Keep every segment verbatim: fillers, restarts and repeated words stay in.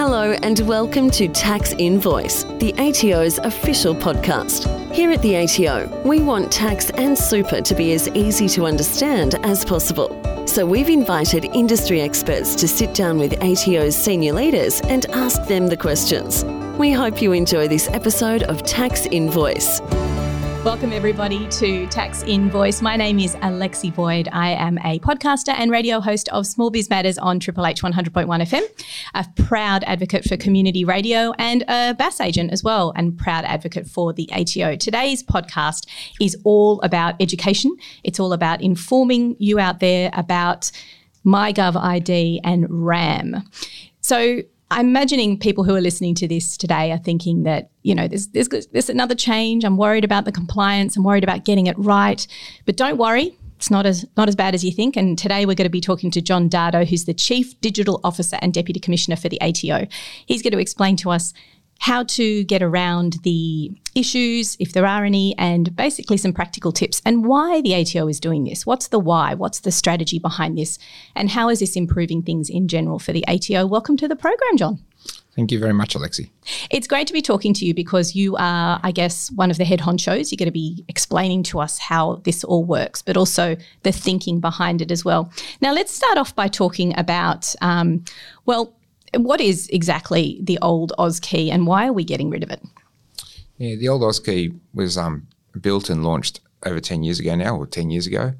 Hello and welcome to Tax Invoice, the A T O's official podcast. Here at the A T O, we want tax and super to be as easy to understand as possible. So we've invited industry experts to sit down with A T O's senior leaders and ask them the questions. We hope you enjoy this episode of Tax Invoice. Welcome everybody to Tax Invoice. My name is Alexi Boyd. I am a podcaster and radio host of Small Biz Matters on Triple H one hundred point one F M, a proud advocate for community radio and a B A S agent as well, and proud advocate for the A T O. Today's podcast is all about education. It's all about informing you out there about MyGov I D and RAM. So I'm imagining people who are listening to this today are thinking that, you know, there's, there's, there's another change. I'm worried about the compliance. I'm worried about getting it right. But don't worry, it's not as not as bad as you think. And today we're going to be talking to John Dardo, who's the Chief Digital Officer and Deputy Commissioner for the A T O. He's going to explain to us how to get around the issues, if there are any, and basically some practical tips and why the A T O is doing this. What's the why? What's the strategy behind this? And how is this improving things in general for the A T O? Welcome to the program, John. Thank you very much, Alexi. It's great to be talking to you because you are, I guess, one of the head honchos. You're going to be explaining to us how this all works, but also the thinking behind it as well. Now, let's start off by talking about, um, well, what is exactly the old AusKey and why are we getting rid of it? Yeah, the old AusKey was um, built and launched over ten years ago now, or ten years ago,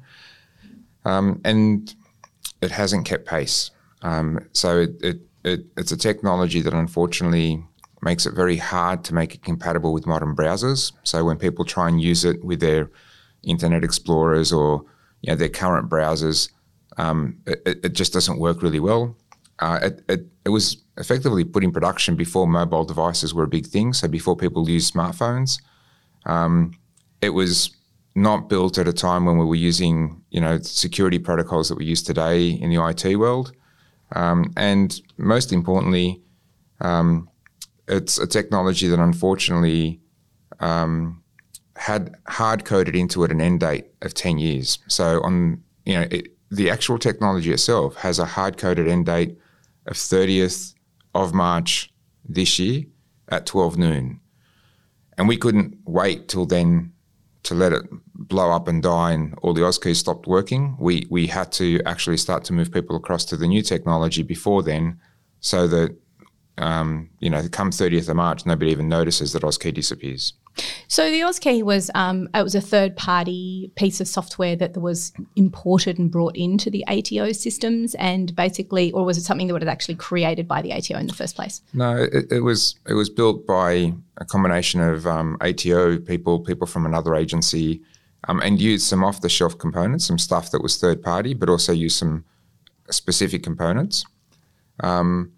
um, and it hasn't kept pace. Um, so it, it, it, it's a technology that unfortunately makes it very hard to make it compatible with modern browsers. So when people try and use it with their Internet Explorers or you know, their current browsers, um, it, it just doesn't work really well. Uh, it, it, it was effectively put in production before mobile devices were a big thing, so before people used smartphones. Um, it was not built at a time when we were using, you know, security protocols that we use today in the I T world. Um, and most importantly, um, it's a technology that unfortunately um, had hard-coded into it an end date of ten years. So on, you know, it, the actual technology itself has a hard-coded end date of thirtieth of March this year at twelve noon. And we couldn't wait till then to let it blow up and die and all the AusKeys stopped working. We we had to actually start to move people across to the new technology before then so that, um, you know, come thirtieth of March, nobody even notices that AusKey disappears. So the AusKey was um, it was a third-party piece of software that was imported and brought into the A T O systems, and basically, or was it something that was actually created by the A T O in the first place? No, it, it was it was built by a combination of um, A T O people, people from another agency, um, and used some off-the-shelf components, some stuff that was third-party, but also used some specific components. Um,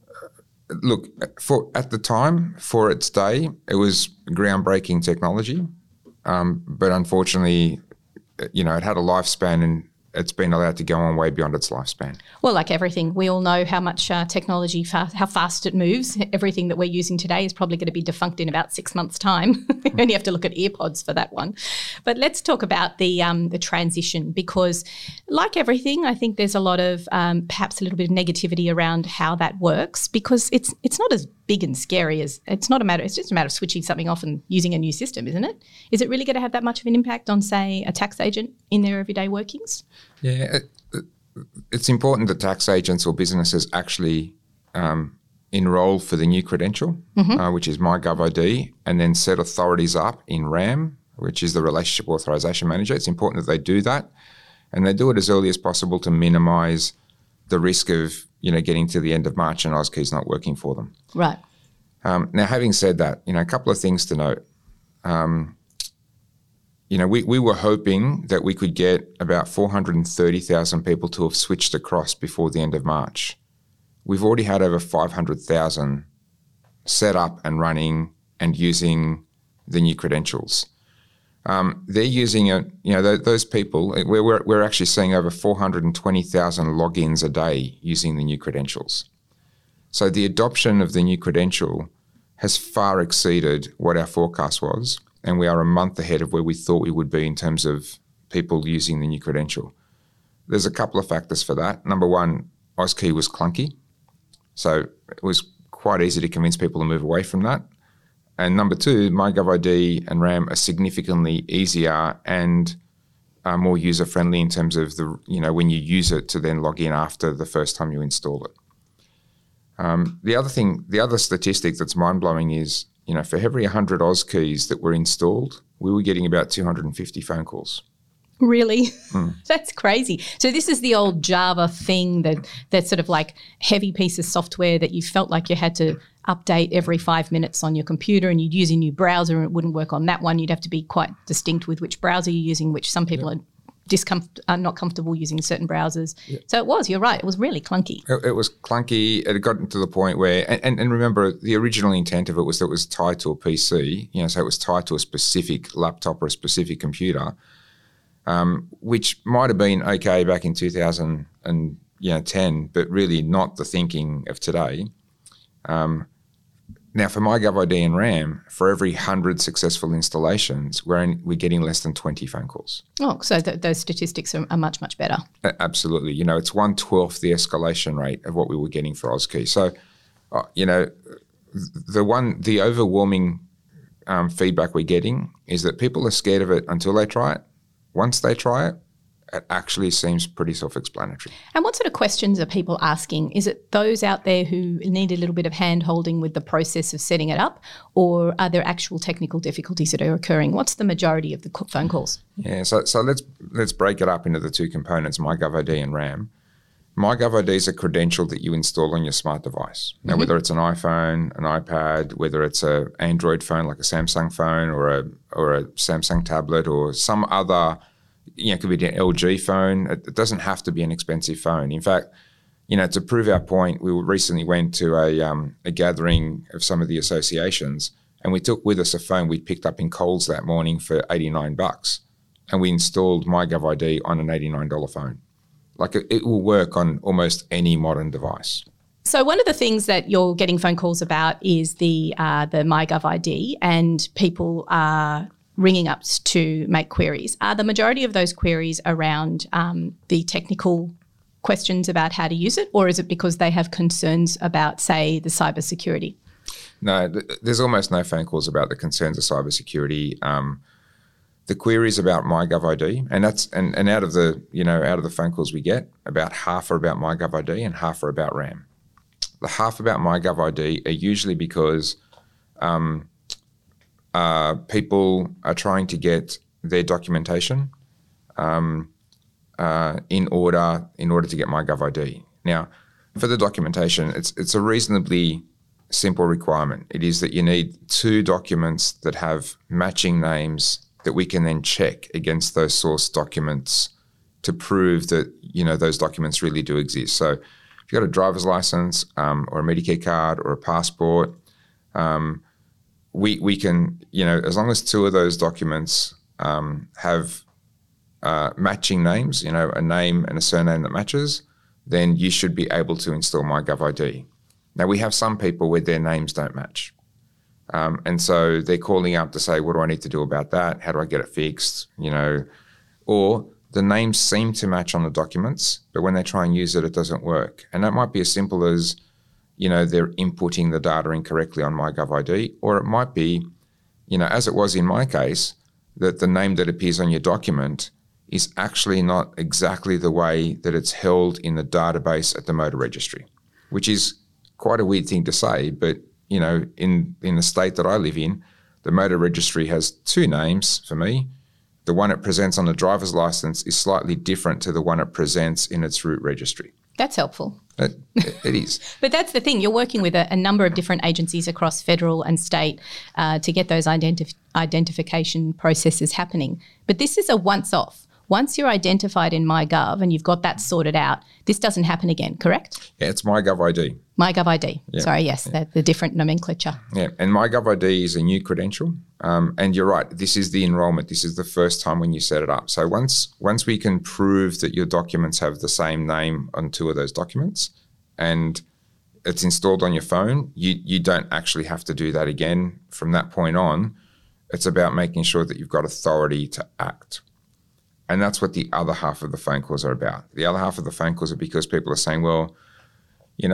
Look, for at the time, for its day, it was groundbreaking technology, um, but unfortunately, you know, it had a lifespan and it's been allowed to go on way beyond its lifespan. Well, like everything, we all know how much uh, technology, fa- how fast it moves. Everything that we're using today is probably going to be defunct in about six months' time. You only have to look at earpods for that one. But let's talk about the um, the transition because, like everything, I think there's a lot of um, perhaps a little bit of negativity around how that works because it's it's not as big and scary as it's not a matter. It's just a matter of switching something off and using a new system, isn't it? Is it really going to have that much of an impact on, say, a tax agent in their everyday workings? Yeah, it, it, it's important that tax agents or businesses actually um, enrol for the new credential, mm-hmm. uh, which is MyGov I D, and then set authorities up in RAM, which is the Relationship Authorization Manager. It's important that they do that, and they do it as early as possible to minimise the risk of, you know, getting to the end of March and AusKey's not working for them. Right. Um, now, having said that, you know, a couple of things to note. Um, you know, we, we were hoping that we could get about four hundred thirty thousand people to have switched across before the end of March. We've already had over five hundred thousand set up and running and using the new credentials. Um, they're using it, you know, th- those people, we're, we're, we're actually seeing over four hundred twenty thousand logins a day using the new credentials. So the adoption of the new credential has far exceeded what our forecast was, and we are a month ahead of where we thought we would be in terms of people using the new credential. There's a couple of factors for that. Number one, AusKey was clunky. So it was quite easy to convince people to move away from that. And number two, MyGovID and RAM are significantly easier and uh, more user-friendly in terms of the, you know, when you use it to then log in after the first time you install it. Um, the other thing, the other statistic that's mind-blowing is, you know, for every one hundred AusKeys that were installed, we were getting about two hundred fifty phone calls. Really? Mm. That's crazy. So this is the old Java thing, that that sort of like heavy piece of software that you felt like you had to update every five minutes on your computer, and you'd use a new browser and it wouldn't work on that one. You'd have to be quite distinct with which browser you're using, which some people yep. are discomfort are not comfortable using certain browsers. Yep. So it was, you're right, it was really clunky. It, it was clunky. It had gotten to the point where, and, and, and remember, the original intent of it was that it was tied to a P C, you know, so it was tied to a specific laptop or a specific computer. Um, which might have been okay back in two thousand ten, but really not the thinking of today. Um, now, for MyGovID and RAM, for every one hundred successful installations, we're, in, we're getting less than twenty phone calls. Oh, so th- those statistics are, are much, much better. Uh, absolutely. You know, it's one twelfth the escalation rate of what we were getting for AusKey. So, uh, you know, the one, the overwhelming um, feedback we're getting is that people are scared of it until they try it. Once they try it, it actually seems pretty self-explanatory. And what sort of questions are people asking? Is it those out there who need a little bit of hand-holding with the process of setting it up, or are there actual technical difficulties that are occurring? What's the majority of the phone calls? Yeah, so so let's let's break it up into the two components, MyGovID and RAM. MyGovID is a credential that you install on your smart device. Now, mm-hmm. whether it's an iPhone, an iPad, whether it's an Android phone like a Samsung phone or a or a Samsung tablet or some other, you know, it could be an L G phone. It, it doesn't have to be an expensive phone. In fact, you know, to prove our point, we recently went to a um, a gathering of some of the associations, and we took with us a phone we picked up in Coles that morning for eighty-nine bucks, and we installed MyGovID on an eighty-nine dollars phone. Like it, it will work on almost any modern device. So one of the things that you're getting phone calls about is the uh, the MyGovID, and people are ringing up to make queries. Are the majority of those queries around um, the technical questions about how to use it, or is it because they have concerns about, say, the cybersecurity? No, th- there's almost no phone calls about the concerns of cybersecurity. Um, The queries about MyGovID, and that's and, and out of the you know out of the phone calls we get, about half are about MyGovID and half are about RAM. The half about MyGovID are usually because um, uh, people are trying to get their documentation um, uh, in order in order to get MyGovID. Now, for the documentation, it's it's a reasonably simple requirement. It is that you need two documents that have matching names that we can then check against those source documents to prove that, you know, those documents really do exist. So if you've got a driver's license um, or a Medicare card or a passport, um, we we can, you know, as long as two of those documents um, have uh, matching names, you know, a name and a surname that matches, then you should be able to install MyGovID. Now, we have some people where their names don't match. Um, and so they're calling up to say, what do I need to do about that? How do I get it fixed? You know, or the names seem to match on the documents, but when they try and use it, it doesn't work. And that might be as simple as, you know, they're inputting the data incorrectly on MyGovID, or it might be, you know, as it was in my case, that the name that appears on your document is actually not exactly the way that it's held in the database at the motor registry, which is quite a weird thing to say, but you know, in, in the state that I live in, the motor registry has two names for me. The one it presents on the driver's license is slightly different to the one it presents in its route registry. That's helpful. It, it is. But that's the thing. You're working with a, a number of different agencies across federal and state uh, to get those identif- identification processes happening. But this is a once-off. Once you're identified in MyGov and you've got that sorted out, this doesn't happen again, correct? Yeah, it's MyGovID. MyGovID. Yeah. Sorry, yes, yeah. the, the different nomenclature. Yeah, and MyGovID is a new credential. Um, and you're right, this is the enrolment. This is the first time when you set it up. So once once we can prove that your documents have the same name on two of those documents and it's installed on your phone, you you don't actually have to do that again. From that point on, it's about making sure that you've got authority to act. And that's what the other half of the phone calls are about. The other half of the phone calls are because people are saying, well, you know,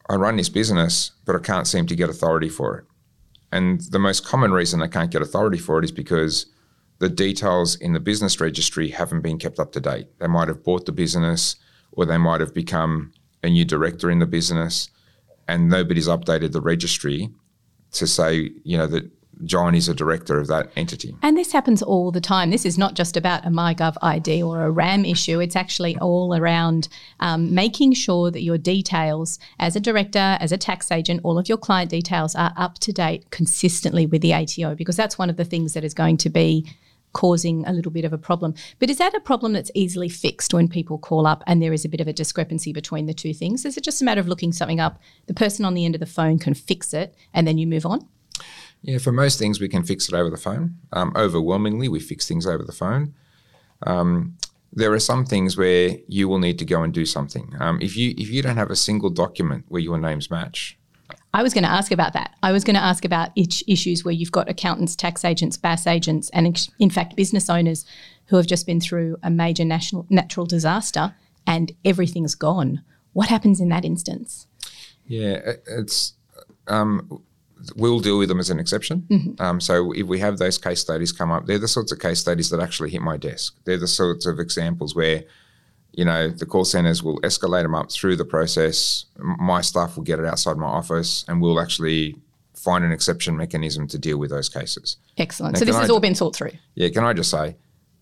I run this business, but I can't seem to get authority for it. And the most common reason I can't get authority for it is because the details in the business registry haven't been kept up to date. They might have bought the business, or they might have become a new director in the business, and nobody's updated the registry to say, you know, that John is a director of that entity. And this happens all the time. This is not just about a MyGov I D or a RAM issue. It's actually all around um, making sure that your details as a director, as a tax agent, all of your client details are up to date consistently with the A T O, because that's one of the things that is going to be causing a little bit of a problem. But is that a problem that's easily fixed when people call up and there is a bit of a discrepancy between the two things? Is it just a matter of looking something up, the person on the end of the phone can fix it, and then you move on? Yeah, for most things we can fix it over the phone. Um, overwhelmingly, we fix things over the phone. Um, there are some things where you will need to go and do something. Um, if you if you don't have a single document where your names match. I was going to ask about that. I was going to ask about itch issues where you've got accountants, tax agents, B A S agents, and in fact business owners who have just been through a major national natural disaster and everything's gone. What happens in that instance? Yeah, it's... Um, We'll deal with them as an exception. Mm-hmm. Um, so if we have those case studies come up, they're the sorts of case studies that actually hit my desk. They're the sorts of examples where, you know, the call centres will escalate them up through the process. My staff will get it outside my office, and we'll actually find an exception mechanism to deal with those cases. Excellent. Now, so this has I, all been thought through. Yeah. Can I just say,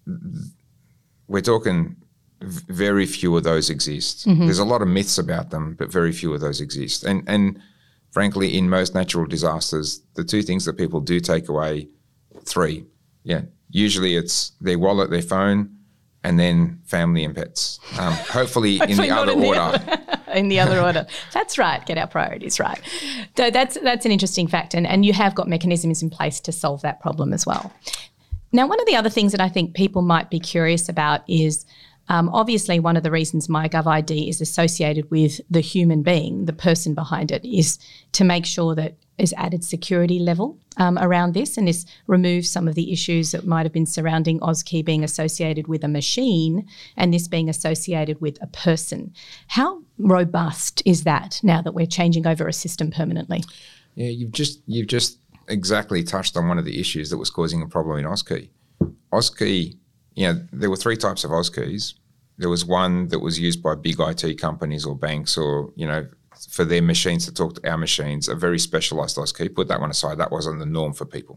we're talking very few of those exist. Mm-hmm. There's a lot of myths about them, but very few of those exist. And and frankly, in most natural disasters, the two things that people do take away, three, yeah, usually it's their wallet, their phone, and then family and pets. Um, hopefully in the other in order. The, in the other order. That's right. Get our priorities right. So that's that's an interesting fact, and, and you have got mechanisms in place to solve that problem as well. Now, one of the other things that I think people might be curious about is Um, obviously, one of the reasons MyGov I D is associated with the human being, the person behind it, is to make sure that there's added security level um, around this, and this removes some of the issues that might have been surrounding AusKey being associated with a machine and this being associated with a person. How robust is that now that we're changing over a system permanently? Yeah, you've just you've just exactly touched on one of the issues that was causing a problem in AusKey. AusKey. You know, there were three types of AusKeys. There was one that was used by big I T companies or banks or, you know, for their machines to talk to our machines, a very specialised AusKey. Put that one aside. That wasn't the norm for people.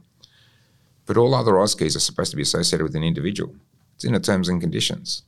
But all other AusKeys are supposed to be associated with an individual. It's in the terms and conditions.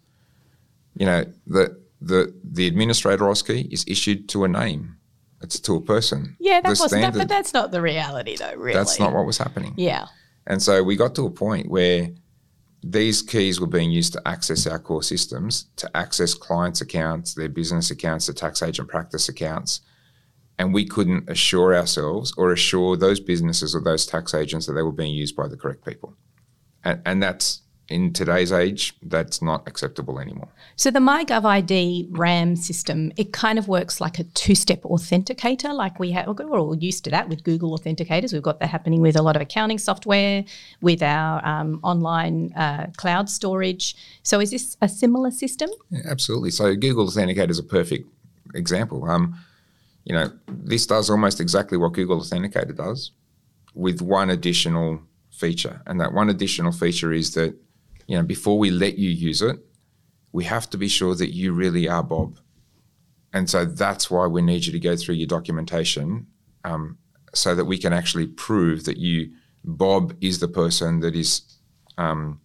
You know, the the the administrator AusKey is issued to a name. It's to a person. Yeah, that was that, but that's not the reality though, really. That's not what was happening. Yeah. And so we got to a point where these keys were being used to access our core systems, to access clients' accounts, their business accounts, their tax agent practice accounts, and we couldn't assure ourselves or assure those businesses or those tax agents that they were being used by the correct people. And, and that's, in today's age, that's not acceptable anymore. So the MyGov I D RAM system, it kind of works like a two-step authenticator, like we have, we're all used to that with Google authenticators. We've got that happening with a lot of accounting software, with our um, online uh, cloud storage. So is this a similar system? Yeah, absolutely. So Google Authenticator is a perfect example. Um, you know, this does almost exactly what Google Authenticator does with one additional feature. And that one additional feature is that, you know, before we let you use it, we have to be sure that you really are Bob. And so that's why we need you to go through your documentation um, so that we can actually prove that you, Bob is the person that is, um,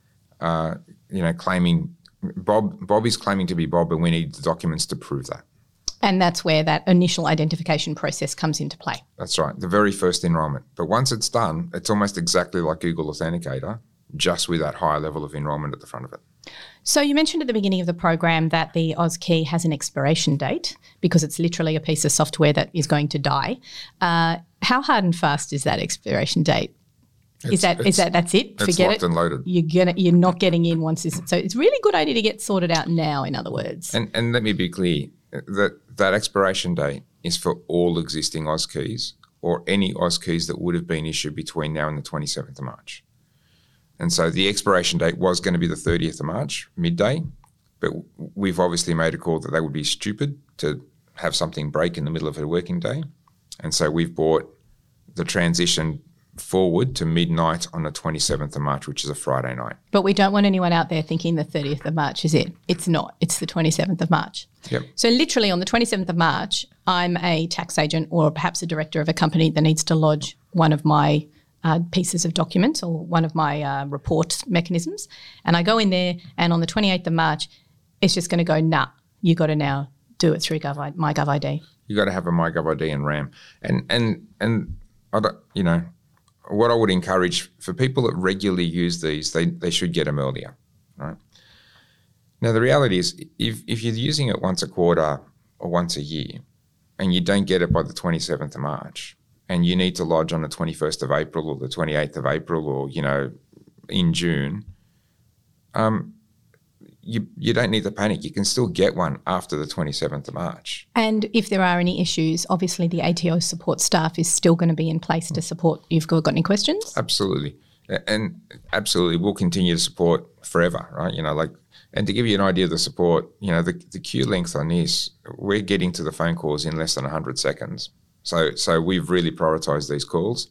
uh, you know, claiming, Bob, Bob is claiming to be Bob, and we need the documents to prove that. And that's where that initial identification process comes into play. That's right, the very first enrolment. But once it's done, it's almost exactly like Google Authenticator, just with that higher level of enrolment at the front of it. So you mentioned at the beginning of the program that the AusKey has an expiration date because it's literally a piece of software that is going to die. Uh, how hard and fast is that expiration date? It's, is that is that that's it? It's Forget locked it. and loaded. You're gonna you're not getting in once this. So it's really good idea to get sorted out now. In other words, and and let me be clear that that expiration date is for all existing AusKeys or any AusKeys that would have been issued between now and the twenty-seventh of March. And so the expiration date was going to be the thirtieth of March, midday, but we've obviously made a call that they would be stupid to have something break in the middle of a working day. And so we've brought the transition forward to midnight on the twenty-seventh of March, which is a Friday night. But we don't want anyone out there thinking the thirtieth of March is it. It's not. It's the twenty-seventh of March. Yep. So literally on the twenty-seventh of March, I'm a tax agent or perhaps a director of a company that needs to lodge one of my uh, pieces of documents or one of my uh, report mechanisms. And I go in there and on the twenty-eighth of March, it's just going to go, nah, you got to now do it through Gov- my GovID. You got to have a MyGovID and RAM. And, and, and I don't, you know, what I would encourage for people that regularly use these, they, they should get them earlier, right? Now, the reality is if, if you're using it once a quarter or once a year and you don't get it by the twenty-seventh of March and you need to lodge on the twenty-first of April or the twenty-eighth of April or, you know, in June, um, you, you don't need to panic. You can still get one after the twenty-seventh of March. And if there are any issues, obviously the A T O support staff is still going to be in place to support. You've got, got any questions? Absolutely. And absolutely, we'll continue to support forever, right? You know, like, and to give you an idea of the support, you know, the, the queue length on this, we're getting to the phone calls in less than one hundred seconds. So so we've really prioritised these calls.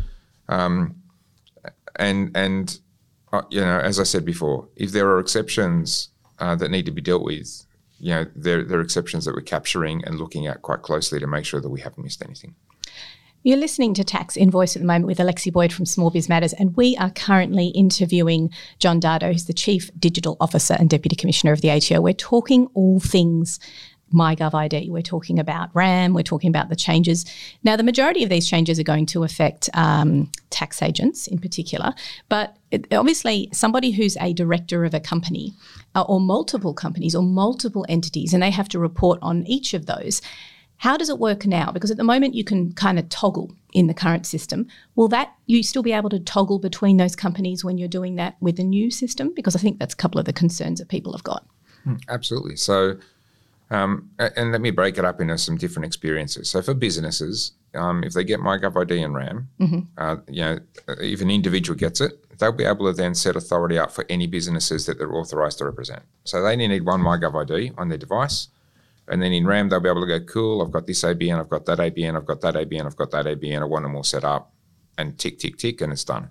Um, and, and uh, you know, as I said before, if there are exceptions uh, that need to be dealt with, you know, there, there are exceptions that we're capturing and looking at quite closely to make sure that we haven't missed anything. You're listening to Tax Invoice at the moment with Alexi Boyd from Small Biz Matters, and we are currently interviewing John Dardo, who's the Chief Digital Officer and Deputy Commissioner of the A T O. We're talking all things MyGovID. We're talking about RAM. We're talking about the changes. Now, the majority of these changes are going to affect um, tax agents in particular, but it, obviously somebody who's a director of a company uh, or multiple companies or multiple entities, and they have to report on each of those. How does it work now? Because at the moment you can kind of toggle in the current system. Will that you still be able to toggle between those companies when you're doing that with the new system? Because I think that's a couple of the concerns that people have got. Absolutely. So, um, and let me break it up into some different experiences. So for businesses, um, if they get MyGovID and RAM, mm-hmm. uh, you know, if an individual gets it, they'll be able to then set authority up for any businesses that they're authorised to represent. So they only need one MyGovID on their device. And then in RAM, they'll be able to go, cool, I've got this A B N, I've got that A B N, I've got that A B N, I've got that A B N, I want them all set up, and tick, tick, tick, and it's done.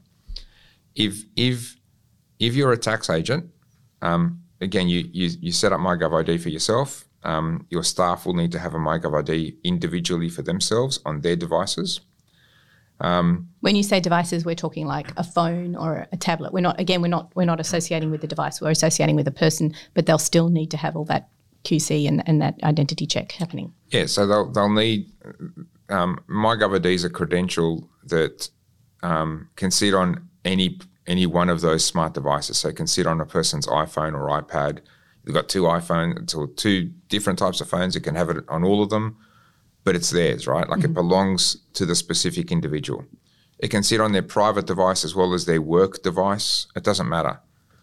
If if if you're a tax agent, um, again, you, you you set up MyGovID for yourself. Um, your staff will need to have a MyGovID individually for themselves on their devices. Um, when you say devices, we're talking like a phone or a tablet. We're not, again, we're not we're not associating with the device. We're associating with a person, but they'll still need to have all that Q C and, and that identity check happening. Yeah, so they'll they'll need um, MyGovID is a credential that um, can sit on any any one of those smart devices. So it can sit on a person's iPhone or iPad. You've got two iPhones or two different types of phones. You can have it on all of them, but it's theirs, right? Like mm-hmm. it belongs to the specific individual. It can sit on their private device as well as their work device. It doesn't matter.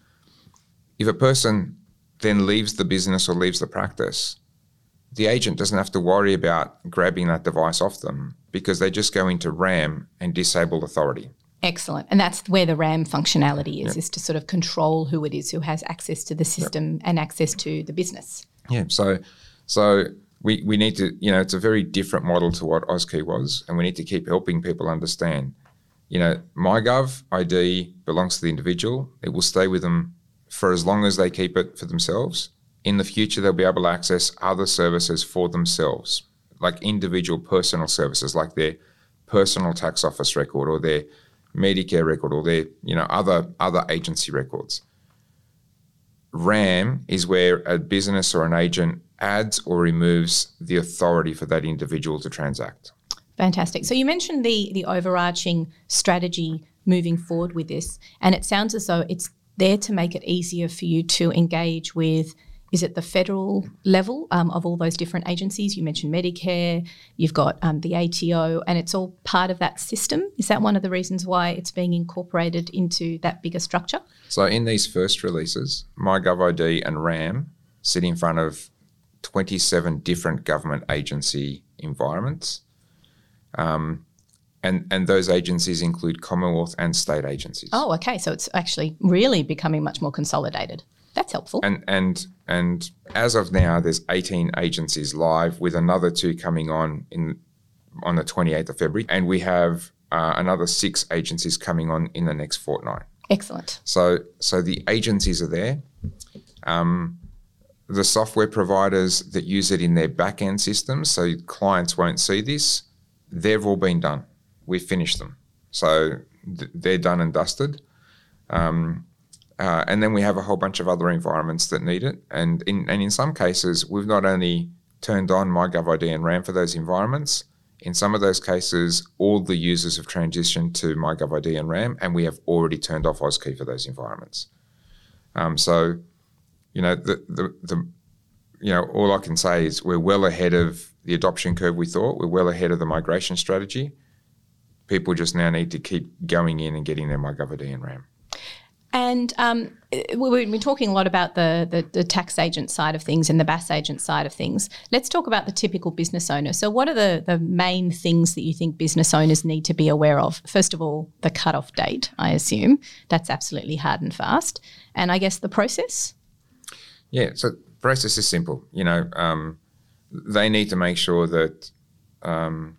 If a person then leaves the business or leaves the practice, the agent doesn't have to worry about grabbing that device off them because they just go into RAM and disable authority. Excellent. And that's where the RAM functionality is, yep. is to sort of control who it is who has access to the system yep. and access to the business. Yeah, so so we, we need to, you know, it's a very different model to what AusKey was, and we need to keep helping people understand, you know, MyGovID belongs to the individual. It will stay with them for as long as they keep it for themselves. In the future, they'll be able to access other services for themselves, like individual personal services, like their personal tax office record or their Medicare record or their, you know, other other agency records. RAM is where a business or an agent adds or removes the authority for that individual to transact. Fantastic. So you mentioned the the overarching strategy moving forward with this, and it sounds as though it's there to make it easier for you to engage with, is it the federal level um, of all those different agencies? You mentioned Medicare, you've got um, the A T O, and it's all part of that system. Is that one of the reasons why it's being incorporated into that bigger structure? So in these first releases, MyGovID and RAM sit in front of twenty-seven different government agency environments. Um, And and those agencies include Commonwealth and state agencies. Oh, okay. So it's actually really becoming much more consolidated. That's helpful. And and and as of now, there's eighteen agencies live, with another two coming on in on the twenty-eighth of February, and we have uh, another six agencies coming on in the next fortnight. Excellent. So so the agencies are there. Um, the software providers that use it in their back-end systems, so clients won't see this, they've all been done. We've finished them. So th- they're done and dusted. Um, uh, and then we have a whole bunch of other environments that need it. And in, and in some cases, we've not only turned on MyGovID and RAM for those environments, in some of those cases, all the users have transitioned to MyGovID and RAM, and we have already turned off AusKey for those environments. Um, so, you know, the, the the you know, all I can say is we're well ahead of the adoption curve we thought. We're well ahead of the migration strategy. People just now need to keep going in and getting their MyGovID and RAM. And um, we've been talking a lot about the, the, the tax agent side of things and the B A S agent side of things. Let's talk about the typical business owner. So what are the, the main things that you think business owners need to be aware of? First of all, the cutoff date, I assume. That's absolutely hard and fast. And I guess the process? Yeah, so the process is simple. You know, um, they need to make sure that um,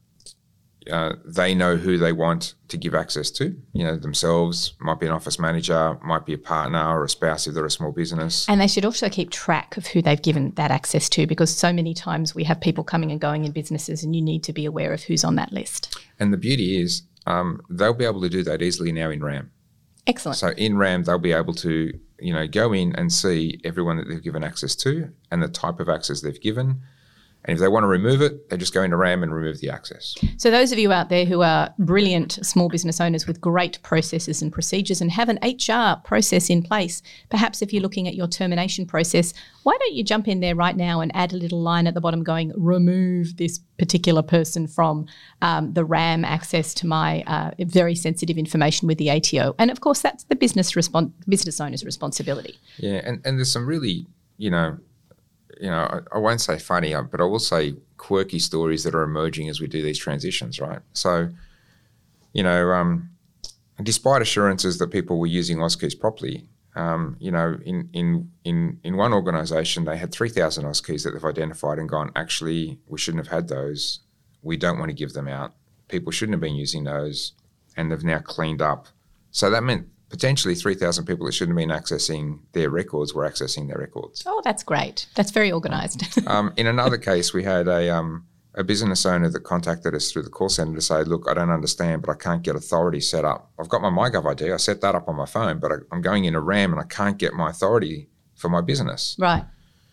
Uh, they know who they want to give access to, you know, themselves, might be an office manager, might be a partner or a spouse if they're a small business. And they should also keep track of who they've given that access to, because so many times we have people coming and going in businesses, and you need to be aware of who's on that list. And the beauty is um, they'll be able to do that easily now in RAM. Excellent. So in RAM, they'll be able to, you know, go in and see everyone that they've given access to and the type of access they've given. And if they want to remove it, they just go into RAM and remove the access. So those of you out there who are brilliant small business owners with great processes and procedures and have an H R process in place, perhaps if you're looking at your termination process, why don't you jump in there right now and add a little line at the bottom going, remove this particular person from um, the RAM access to my uh, very sensitive information with the A T O. And of course, that's the business respons- business owner's responsibility. Yeah, and, and there's some really, you know, you know, I, I won't say funny, but I will say quirky stories that are emerging as we do these transitions, right? So, you know, um, despite assurances that people were using AusKeys properly, um, you know, in in in in one organisation they had three thousand AusKeys that they've identified and gone, actually, we shouldn't have had those. We don't want to give them out. People shouldn't have been using those, and they've now cleaned up. So that meant potentially three thousand people that shouldn't have been accessing their records were accessing their records. Oh, that's great. That's very organised. um, in another case, we had a um, a business owner that contacted us through the call centre to say, look, I don't understand, but I can't get authority set up. I've got my MyGovID. I set that up on my phone, but I, I'm going into RAM and I can't get my authority for my business. Right.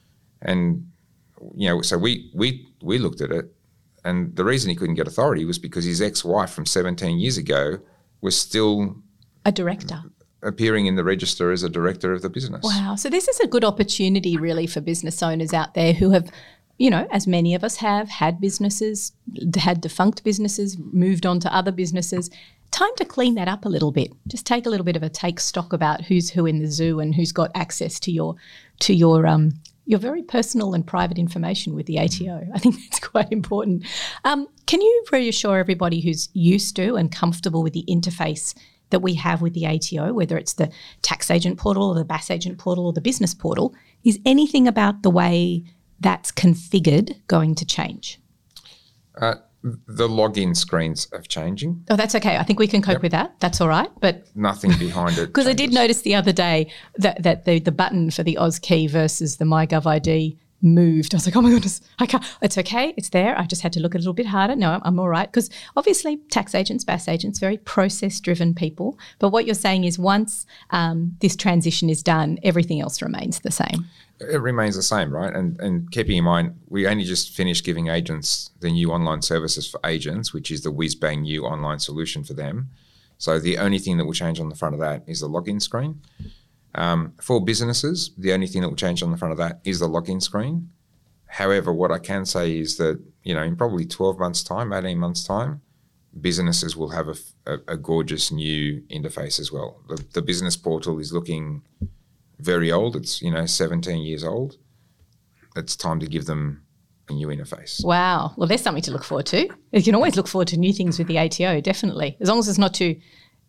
And, you know, so we we we looked at it, and the reason he couldn't get authority was because his ex-wife from seventeen years ago was still a director appearing in the register as a director of the business. Wow. So this is a good opportunity really for business owners out there who have, you know, as many of us have, had businesses, had defunct businesses, moved on to other businesses. Time to clean that up a little bit. Just take a little bit of a take stock about who's who in the zoo and who's got access to your to your um your very personal and private information with the A T O. I think that's quite important. Um, can you reassure everybody who's used to and comfortable with the interface that we have with the A T O, whether it's the tax agent portal or the B A S agent portal or the business portal, is anything about the way that's configured going to change? Uh, the login screens are changing. Oh, that's okay. I think we can cope Yep. with that. That's all right. But nothing behind it. Because I did notice the other day that, that the, the button for the AusKey versus the MyGovID moved. I was like, oh my goodness, I can't. It's okay. It's there. I just had to look a little bit harder. No, I'm, I'm all right. Because obviously tax agents, B A S agents, very process-driven people. But what you're saying is once um, this transition is done, everything else remains the same. It remains the same, right? And and keeping in mind, we only just finished giving agents the new online services for agents, which is the whiz-bang new online solution for them. So the only thing that will change on the front of that is the login screen. Um, for businesses, the only thing that will change on the front of that is the login screen. However, what I can say is that, you know, in probably twelve months' time, eighteen months' time, businesses will have a, a, a gorgeous new interface as well. The, the business portal is looking very old. It's, you know, seventeen years old. It's time to give them a new interface. Wow. Well, there's something to look forward to. You can always look forward to new things with the A T O, definitely, as long as it's not too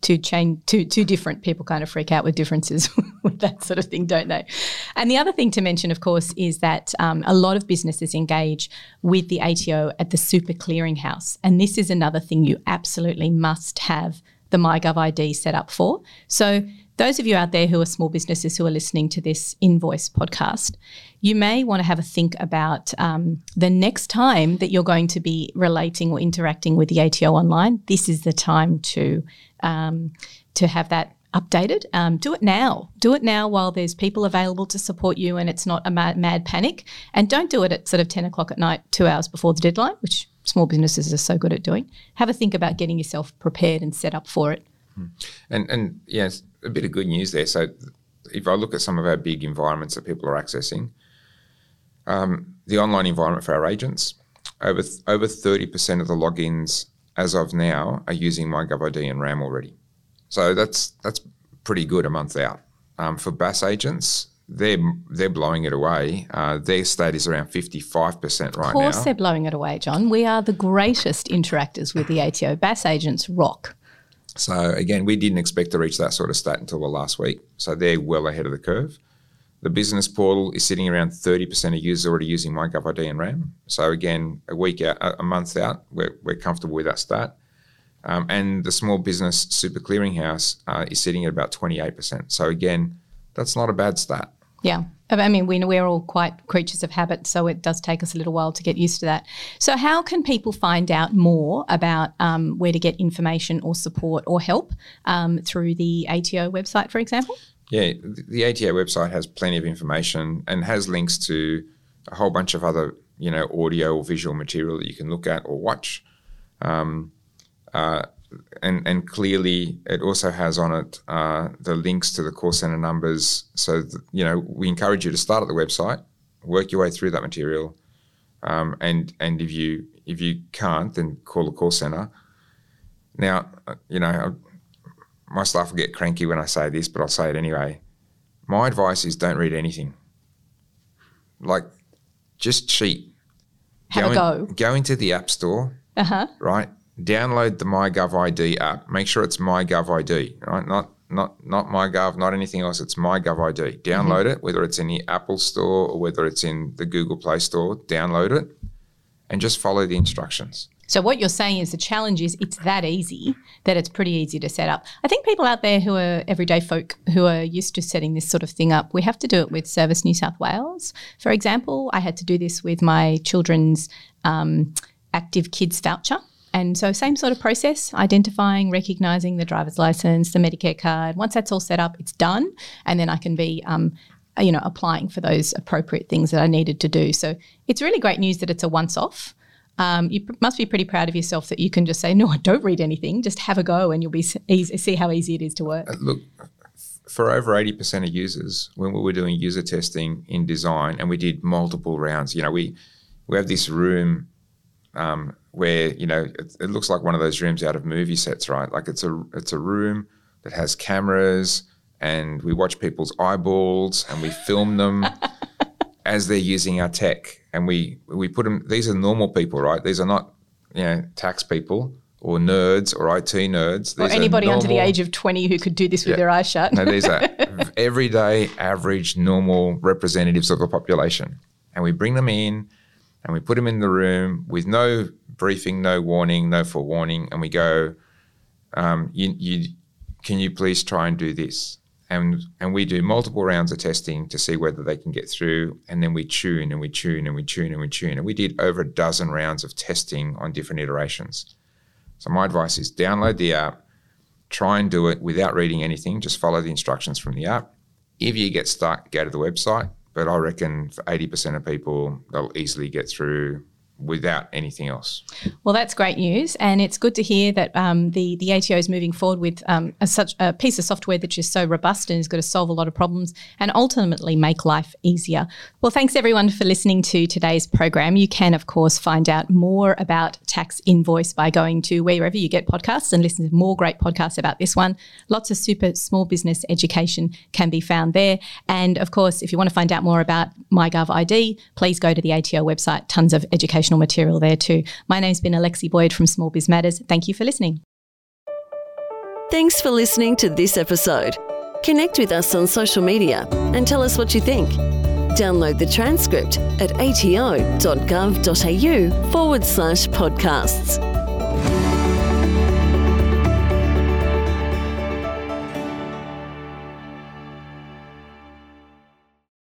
two change two two different people kind of freak out with differences with that sort of thing, don't they? And the other thing to mention, of course, is that um, a lot of businesses engage with the A T O at the super clearinghouse, and this is another thing you absolutely must have the MyGov I D set up for. So those of you out there who are small businesses who are listening to this Invoice podcast, you may want to have a think about um, the next time that you're going to be relating or interacting with the A T O online. This is the time to um, to have that updated. Um, do it now. Do it now while there's people available to support you and it's not a mad, mad panic. And don't do it at sort of ten o'clock at night, two hours before the deadline, which small businesses are so good at doing. Have a think about getting yourself prepared and set up for it. And, and yes, a bit of good news there. So if I look at some of our big environments that people are accessing, um, the online environment for our agents, over over thirty percent of the logins as of now are using MyGov I D and RAM already. So that's that's pretty good a month out. Um, for B A S agents, they're they're blowing it away. Uh, their state is around fifty-five percent right now. Of course now. They're blowing it away, John. We are the greatest interactors with the A T O. B A S agents rock. So again, we didn't expect to reach that sort of stat until the last week. So they're well ahead of the curve. The business portal is sitting around thirty percent of users already using MyGov I D and RAM. So again, a week out, a month out, we're, we're comfortable with that stat. Um, and the small business super clearinghouse uh, is sitting at about twenty-eight percent. So again, that's not a bad stat. Yeah. I mean, we, we're all quite creatures of habit, so it does take us a little while to get used to that. So how can people find out more about um, where to get information or support or help um, through the A T O website, for example? Yeah, the A T O website has plenty of information and has links to a whole bunch of other, you know, audio or visual material that you can look at or watch. Um, uh, and, and clearly it also has on it uh, the links to the call centre numbers. So, th- you know, we encourage you to start at the website, work your way through that material, um, and and if you if you can't, then call the call centre. Now, you know, my staff will get cranky when I say this, but I'll say it anyway. My advice is don't read anything. Like, just cheat. Have go a go. In, go into the App Store, uh-huh. right? Download the MyGov I D app. Make sure it's MyGov I D, right? Not not not MyGov, not anything else. It's MyGov I D. Download mm-hmm. it, whether it's in the Apple Store or whether it's in the Google Play Store. Download it and just follow the instructions. So what you're saying is the challenge is it's that easy that it's pretty easy to set up. I think people out there who are everyday folk who are used to setting this sort of thing up, we have to do it with Service New South Wales. For example, I had to do this with my children's um, Active Kids voucher. And so same sort of process, identifying, recognising the driver's licence, the Medicare card. Once that's all set up, it's done. And then I can be, um, you know, applying for those appropriate things that I needed to do. So it's really great news that it's a once-off. Um, you p- must be pretty proud of yourself that you can just say, no, I don't read anything. Just have a go and you'll be easy, see how easy it is to work. Uh, look, for over eighty percent of users, when we were doing user testing in design and we did multiple rounds, you know, we, we have this room um, where, you know, it, it looks like one of those rooms out of movie sets, right? Like it's a it's a room that has cameras and we watch people's eyeballs and we film them as they're using our tech. And we we put them, these are normal people, right? These are not, you know, tax people or nerds or I T nerds. Or these anybody normal, under the age of twenty who could do this with yeah, their eyes shut. No, these are everyday, average, normal representatives of the population. And we bring them in and we put them in the room with no briefing, no warning, no forewarning. And we go, um, you, you, can you please try and do this? And and we do multiple rounds of testing to see whether they can get through. And then we tune and we tune and we tune and we tune. And we did over a dozen rounds of testing on different iterations. So my advice is download the app, try and do it without reading anything. Just follow the instructions from the app. If you get stuck, go to the website. But I reckon for eighty percent of people, they'll easily get through without anything else. Well, that's great news, and it's good to hear that um, the, the A T O is moving forward with um, a, such a piece of software that's just so robust and is going to solve a lot of problems and ultimately make life easier. Well, thanks everyone for listening to today's program. You can, of course, find out more about Tax Invoice by going to wherever you get podcasts and listen to more great podcasts about this one. Lots of super small business education can be found there. And, of course, if you want to find out more about MyGov I D, please go to the A T O website. Tons of educational material there too. My name's been Alexi Boyd from Small Biz Matters. Thank you for listening. Thanks for listening to this episode. Connect with us on social media and tell us what you think. Download the transcript at ato.gov.au forward slash podcasts.